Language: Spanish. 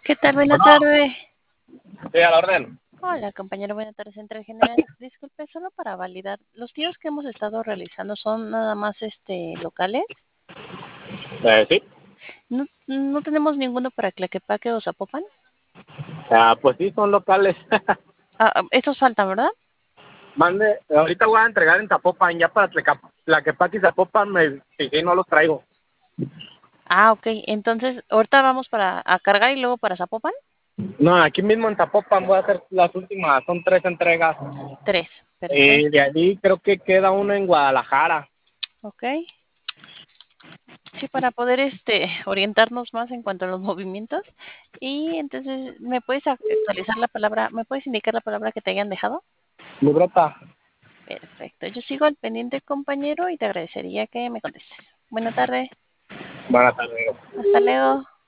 ¿Qué tal? Buena Bueno, tarde. sí, a la orden. Hola, compañero. Buena tarde, Central General. Disculpe, solo para validar. ¿Los tiros que hemos estado realizando son nada más locales? Sí. ¿No tenemos ninguno para Tlaquepaque o Zapopan? Pues sí, son locales. Estos faltan, ¿verdad? Mande, ahorita voy a entregar en Zapopan, ya para Tlaquepaque y Zapopan me fijé, no los traigo. Ok. Entonces, ahorita vamos a cargar y luego para Zapopan. No, aquí mismo en Zapopan voy a hacer las últimas, son 3 entregas. 3. Perfecto. De allí creo que queda uno en Guadalajara. Ok. Sí, para poder orientarnos más en cuanto a los movimientos. Y entonces, ¿me puedes actualizar la palabra? ¿Me puedes indicar la palabra que te hayan dejado? Libreta. Perfecto. Yo sigo al pendiente, compañero, y te agradecería que me contestes. Buena tarde. Buenas tardes. Hasta luego.